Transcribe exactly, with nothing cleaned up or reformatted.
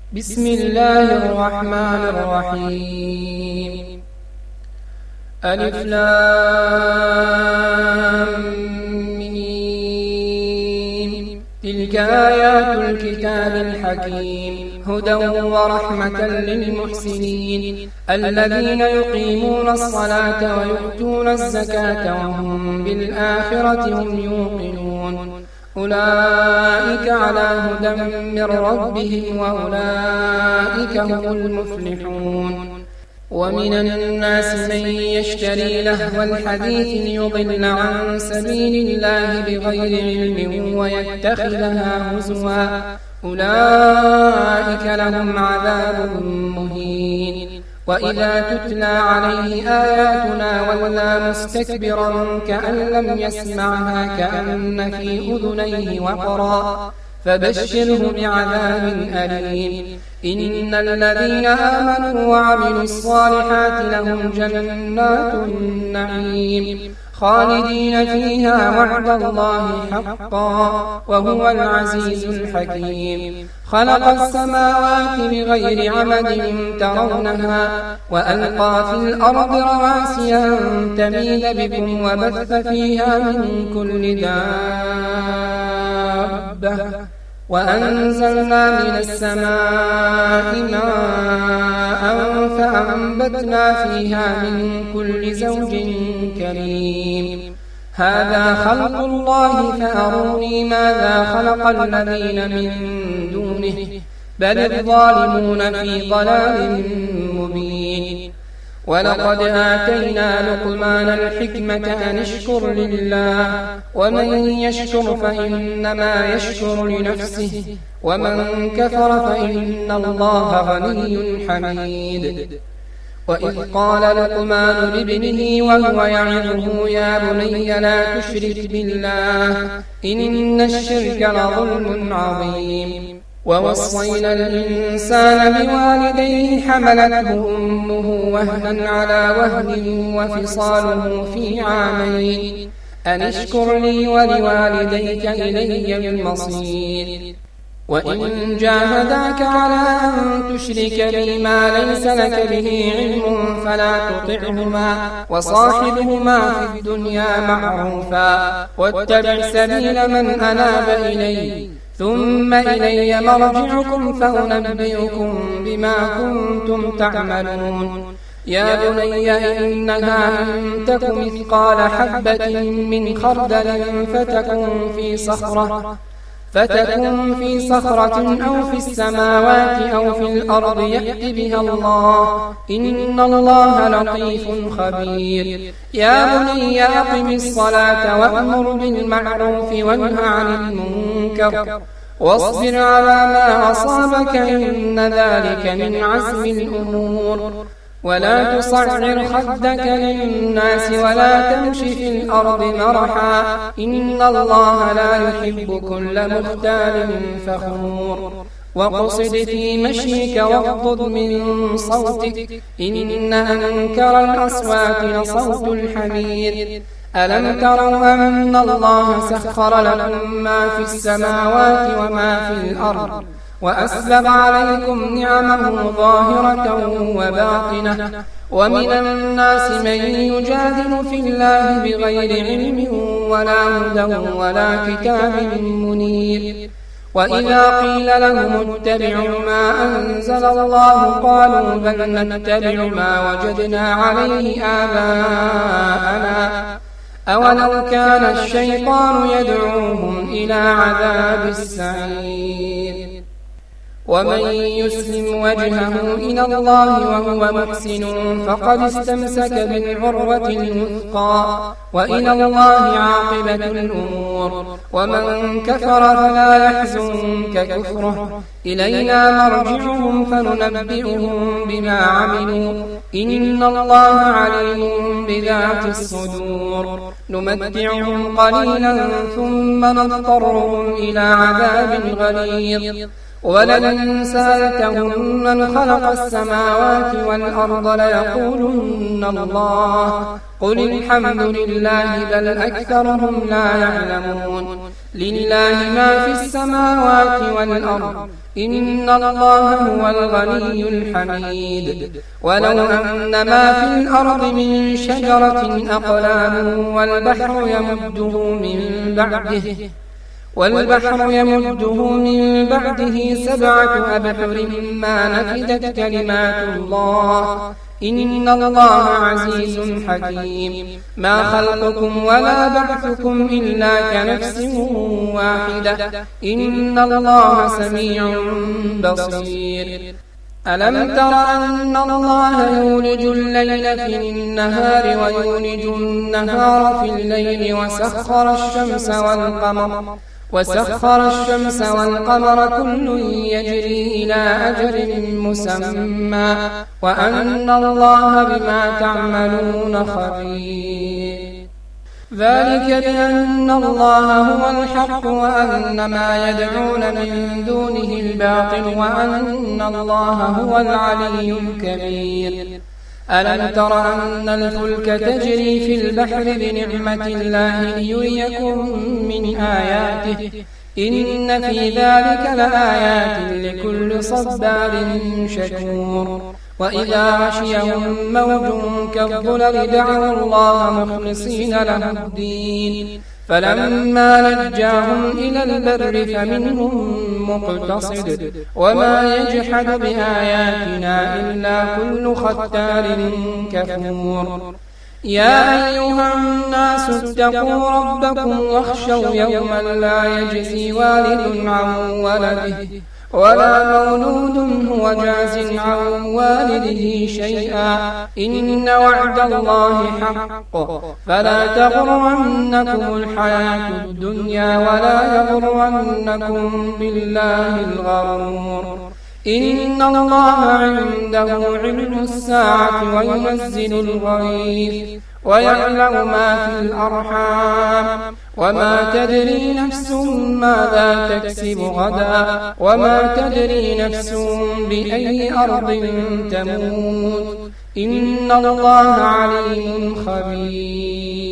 بسم الله الرحمن الرحيم. ألف لام ميم. تلك آيات الكتاب الحكيم هدى ورحمة للمحسنين الذين يقيمون الصلاة ويؤتون الزكاة وهم بالآخرة هم يوقنون أولئك على هدى من ربهم وأولئك هم المفلحون. ومن الناس من يشتري لهو الحديث ليضل عن سبيل الله بغير علم ويتخذها هزوا أولئك لهم عذاب مهين. وإذا تتلى عليه آياتنا ولى مستكبرا كأن لم يسمعها كأن في أذنيه وقرا فبشره بعذاب أليم. إن الذين آمنوا وعملوا الصالحات لهم جنات النعيم خالدين فيها وعد الله حقا وهو العزيز الحكيم. خلق السماوات بغير عمد ترونها وألقى في الأرض رواسي أن تميد بكم وبث فيها من كل دابة وأنزلنا من السماء ماء فأنبتنا فيها من كل زوج كريم. هذا خلق الله فأروني ماذا خلق الذين من دونه بل الظالمون في ضلال مبين. ولقد آتينا لقمان الحكمة أن اشكر لله ومن يشكر فإنما يشكر لنفسه ومن كفر فإن الله غني حميد. وإذ قال لقمان لابنه وهو يعظه يا بني لا تشرك بالله إن الشرك لظلم عظيم. ووصينا الإنسان بوالديه حملته أمه وهنا على وهن وفصاله في عامين أن اشكر لي ولوالديك إلي المصير. وإن جاهداك على أن تشرك بي ما ليس لك به علم فلا تطعهما وصاحبهما في الدنيا معروفا واتبع سبيل من أناب إلي ثم إلي مرجعكم فأنبئكم بما كنتم تعملون. يا بني إنها إن تك مثقال حبة من خردل فتكن في صخرة فتكن في صخرة أو في السماوات أو في الأرض يأت بها الله إن الله لطيف خبير. يا بني أقم الصلاة وأمر بالمعروف وانه عن المنكر واصبر على ما أصابك إن ذلك من عزم الأمور. ولا تصعر خدك للناس ولا تمش في الأرض مرحا إن الله لا يحب كل مختال فخور. وقصد في مشيك واغضض من صوتك إن أنكر الأصوات لصوت الحمير. ألم تروا أن الله سخر لكم ما في السماوات وما في الأرض وأسبغ عليكم نعمه ظاهرة وباطنة ومن الناس من يجادل في الله بغير علم ولا هدى ولا كتاب منير. وإذا قيل لهم اتبعوا ما أنزل الله قالوا بل نتبع ما وجدنا عليه آباءنا أولو كان الشيطان يدعوهم إلى عذاب السعير. ومن يسلم وجهه إلى الله وهو محسن فقد استمسك بالعروة الوثقى وإلى الله عاقبة الأمور. ومن كفر فلا يحزنك كفره إلينا مرجعهم فننبئهم بما عملوا إن الله عليم بذات الصدور. نمتعهم قليلا ثم نضطرهم إلى عذاب غليظ. ولئن سألتهم من خلق السماوات والأرض ليقولن الله قل الحمد لله بل أكثرهم لا يعلمون. لله ما في السماوات والأرض إن الله هو الغني الحميد ولو أن ما في الأرض من شجرة أقلام والبحر يمده من بعده والبحر يمده من بعده سبعة أبحر ما نفدت كلمات الله إن الله عزيز حكيم ما خلقكم ولا بعثكم إلا كنفس واحدة إن الله سميع بصير ألم تر أن الله يولج الليل في النهار ويولج النهار في الليل وسخر الشمس والقمر وسخر الشمس والقمر كل يجري إلى أجل مسمى وأن الله بما تعملون خبير ذلك بأن الله هو الحق وأن ما يدعون من دونه الباطل وأن الله هو العلي الكبير ألم تر أن الفلك تجري في البحر بنعمة الله ليريكم من آياته إن في ذلك لآيات لكل صبار شكور وإذا غشيهم موج كالظلل دعوا الله مخلصين له الدين فلما نجاهم إلى البر فمنهم مقتصد وما يجحد بآياتنا إلا كل ختار كفور يا أيها الناس اتقوا ربكم واخشوا يوما لا يجزي والد عن ولده ولا مولود هو جاز عن والده شيئا إن وعد الله حق فلا تغرنكم الحياة الدنيا ولا يغرنكم بالله الغرور إن الله عنده علم الساعة وينزل الغيث ويعلم ما في الأرحام وما تدري نفس ماذا تكسب غدا وما تدري نفس بأي أرض تموت إن الله عليم خبير